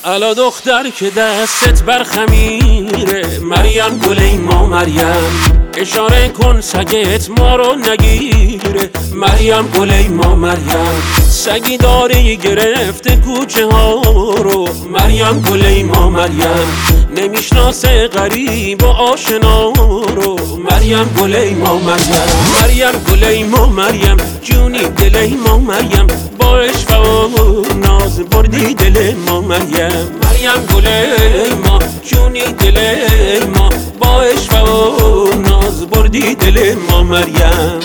الا دختر که دستت بر خمیره، مریم گل ما مریم، اشاره کن سگت ما رو نگیره. مریم گل ما مریم، سگی داره گرفته کوچه ها رو. مریم گل ما مریم، نمیشناسه غریب و آشنا رو. مریم گل ما مریم، مریم گل ما مریم، جونی دل ما مریم، با عشق و ناز بردی دل ما مریم. مریم گل ما، جونی دل ما، با عشق و ناز بردی دل ما مریم.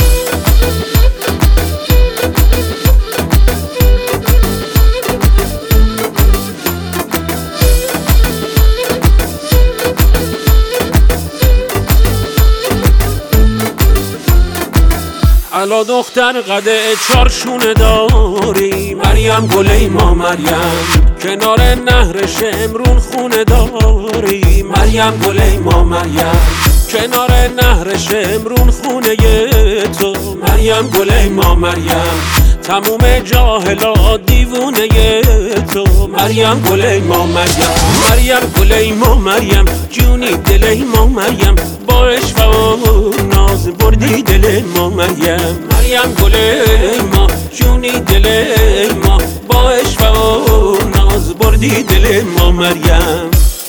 الا دختر قده چارشونه داری، مریم گل ما مریم، کنار نهر شمرون خونه داری. مریم گل ما مریم، کنار نهر شمرون خونه تو. مریم گل ما مریم، تموم جاهلا دیوونه تو. مریم گل ما مریم، مریم گل ما مریم، جونی دل ما مریم، با عشق و ناز بردی دل ما مریم. مریم گل ما، جونی دل ما، با عشق و ناز بردی دل ما مریم.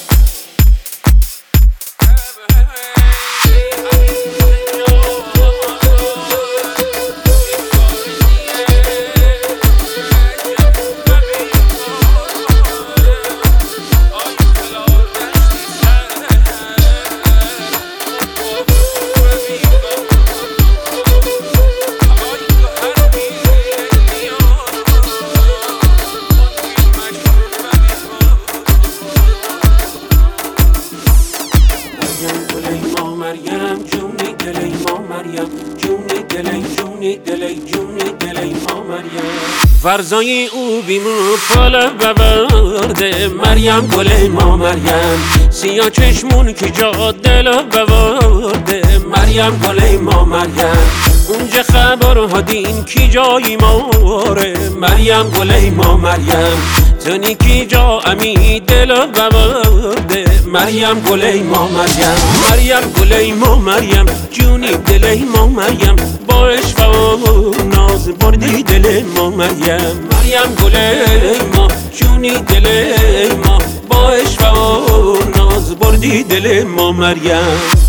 مریم جونی دل ما مریم، جونی دل جونی دل جونی دل ما مریم. ورزای او بیمو پالا بورده، مریم گل ما مریم، سیاه چشمون که جا دل بورده. مریم گل ما مریم، اونجا خبر هدین کی جایی ماره. مریم گل ما مریم، تنی کی جا امی دل بورده. مریم گل ما مریم، مریم گل ما مریم، جونی دل ما مریم، با عشق و ناز بردی دل ما مریم. مریم گل ما، جونی دل ما، با عشق و ناز بردی دل ما مریم.